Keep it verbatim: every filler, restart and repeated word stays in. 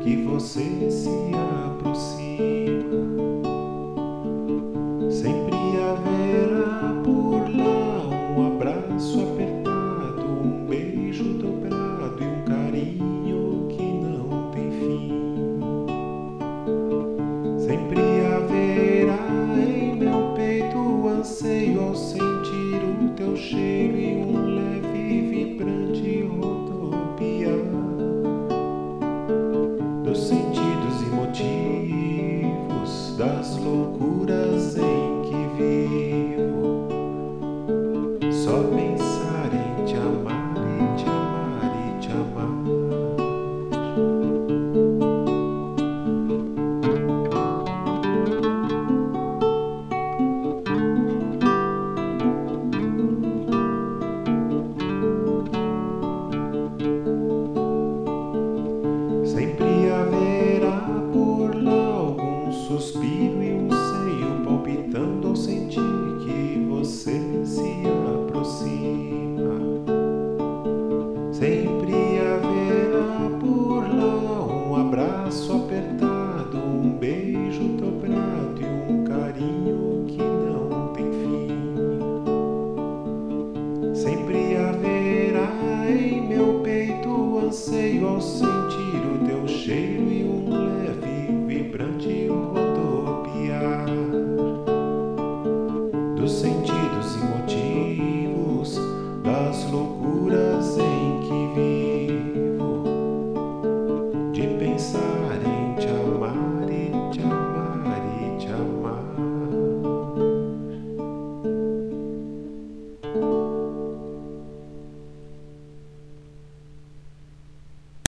que você se aproxima. Sempre haverá por lá um abraço apertado, um beijo dobrado e um carinho que não tem fim. Sempre haverá em meu peito o anseio ao sentir o teu cheiro e um leve vibrante rodopiar dos sentidos e motivos das loucuras em que vivo. Só pensar em te amar e te amar e te amar. Sempre haverá por lá algum suspiro e um seio palpitando ao sentir que você se aproxima. Sempre haverá por lá um abraço apertado, um beijo dobrado e um carinho que não tem fim. Sempre haverá em meu peito o anseio ao sentir o teu cheiro e um leve vibrante rodopiar do sentir